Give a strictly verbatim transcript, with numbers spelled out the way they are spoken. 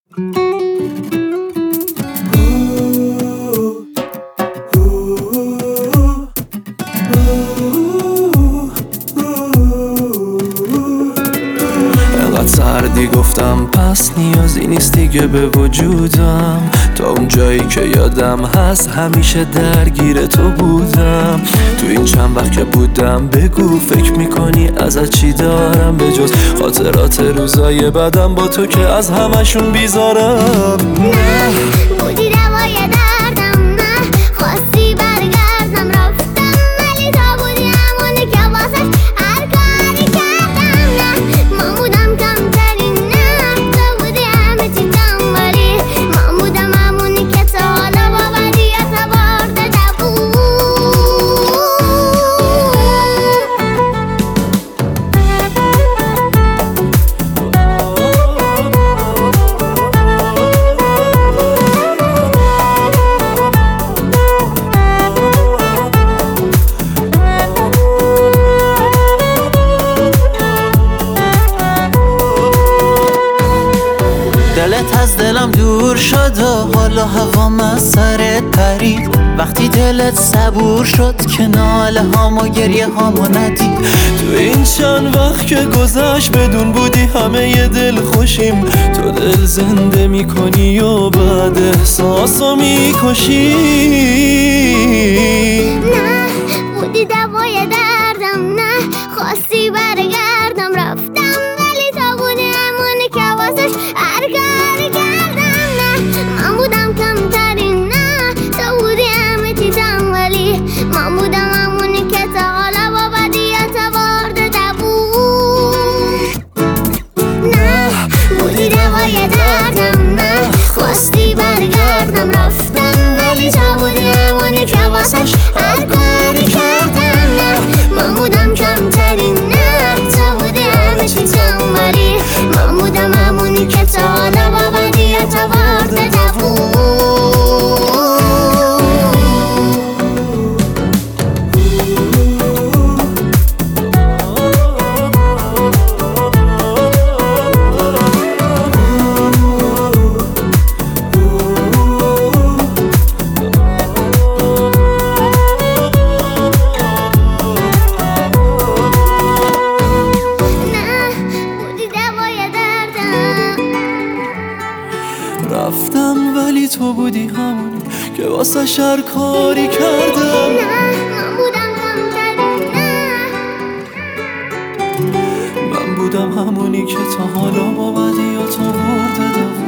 سردی گفتم پس نیازی نیست دیگه به وجودم، تا اون جایی که یادم هست همیشه درگیر تو بودم. تو این چند وقت که بودم بگو فکر میکنی ازت چی دارم به جز خاطرات روزای بعدم با تو که از همشون بیزارم. نه بودی دوای دردم، نه خواستی برگردم رفتم، ولی تو بودی همونی که واسش هر کاری کردم. نه من بودم کمترین، نه تو بودی همه چیزم، ولی من بودم همونی که تا حالا با بدیت بار داده بود. دلت از دلم دور شد و حالا هوام از سرت پرید، وقتی دلت صبور شد که ناله هام و گریه هامو ندید. تو این چند وقت که گذشت بدون بودی همه ی دل خوشیم، تو دل زنده میکنی و بعد احساسو میکشی. نه بودی دوای دردم، نه خواستی برگردم رفتم، ولی تو بودی همونی که واسش هر کاری کردم. نه من بودم کمترین، نه تو بودی همه چیزم، ولی من بودم همونی که تا حالا با بدیت بار داده بود. نه بودی دوای دردم، نه خواستی برگردم رفتم، ولی تو بودی همونی که واسش هر کاری کردم. نه من بودم کمترین، نه تو بودی همه چیزم، ولی من بودم همونی که تا حالا با بدیت بار داده بود. رفتم ولی تو بودی همونی که واسه شر کاری کردم. نه من بودم کمترین، نه من بودم همونی که تا حالا با بدیات آورده.